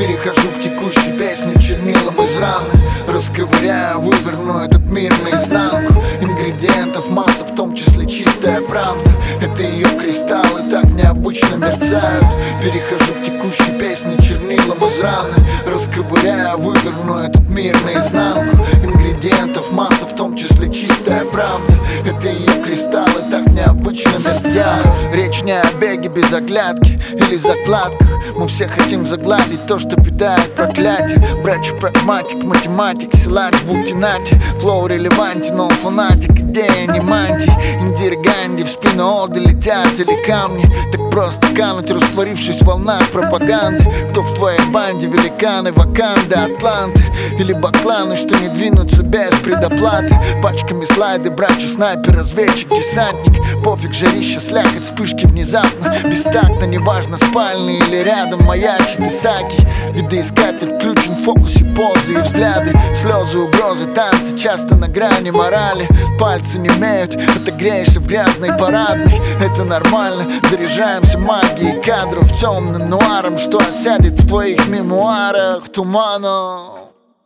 Перехожу к текущей песне чернилом из раны. Расковыряю, выверну этот мир наизнанку. Ингредиентов масса, в том числе чистая правда. Это ее кристаллы так необычно мерцают. Перехожу к текущей песне чернилом из раны. Расковыряю, выверну этот мир наизнанку. Ингредиентов масса, в том числе чистая правда. Это ее кристаллы так необычно мерцают. Речь не о беге без оглядки или закладках. Мы все хотим загладить то, что питает проклятие. Брачу прагматик, математик, силач, бутинати. Флоу релевантен, но он фанатик, идея не мантий. Индира Ганди, в спину оды летят или камни. Так просто кануть, растворившись в волнах пропаганды. Кто в твоей банде? Великаны, Ваканды, Атланты или бакланы, что не двинутся без предоплаты. Пачками слайды, брачу снайпер, разведчик, десантник. Пофиг, жарище, слякоть, вспышки внезапно. Бестактно, неважно, спальный или рядом маячит Исаки. Видоискатель включен в фокусе позы и взгляды. Слезы, угрозы, танцы, часто на грани морали. Пальцы не имеют, отогреешься в грязной парадной. Это нормально, заряжаемся магией кадров темным нуаром, что осядет в твоих мемуарах туманом.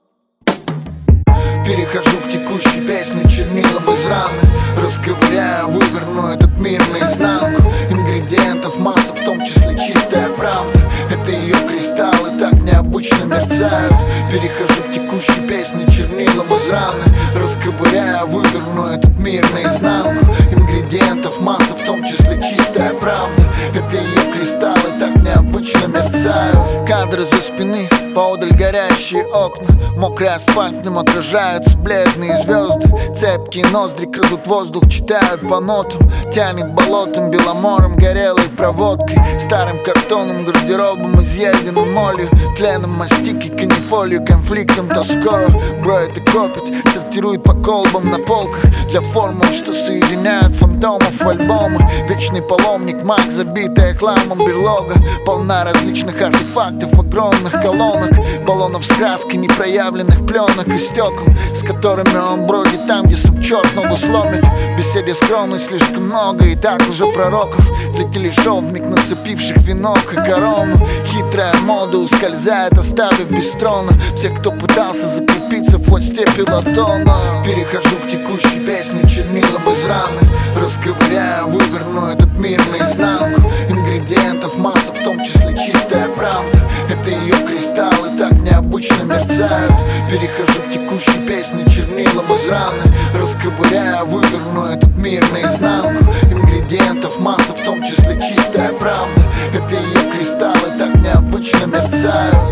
Перехожу к текущей песне чернилом из раны. Расковыряю, выверну этот мир наизнанку. Ингредиентов масса, в том числе чистая правда. Это ее кристаллы так необычно мерцают. Перехожу к текущей песне чернилом из раны. Расковыряю, выверну этот мир наизнанку. Ингредиентов масса, в том числе чистая правда. Это ее кристаллы так необычно мерцают. Кадры за спины, поодаль горящие окна. Мокрый асфальт, в нем отражаются бледные звезды. Цепкие ноздри крадут воздух, читают по нотам. Тянет болотом, беломором, горелой проводкой. Старым картоном, гардеробом, изъеденным молью. Тленом, мастикой, канифолью, конфликтом, тоскою. Броет и копит, сортирует по колбам на полках. Для формул, что соединяют фантомов в альбомы. Вечный паломник, маг, забитая хламом берлога. Полна различных артефактов, огромных колонок. Баллонов с краской, непроявленных пленок и стекол, с которыми он бродит там, где сам черт ногу сломит. В беседе скромной слишком много и так лжепророков. Для телешоу, вмиг нацепивших венок и корону. Хитрая мода ускользает, оставив без трона всех, кто пытался закрепиться в хвосте пилотона. Перехожу к текущей песне чернилом из раны. Расковыряю, выверну этот мир наизнанку. Ингредиентов масса, в том числе чистая правда. Это ее кристаллы так необычно мерцают. Перехожу к текущей песне чернилом из раны. Расковыряю, выверну этот мир наизнанку. Ингредиентов масса, в том числе чистая правда. Это ее кристаллы так необычно мерцают.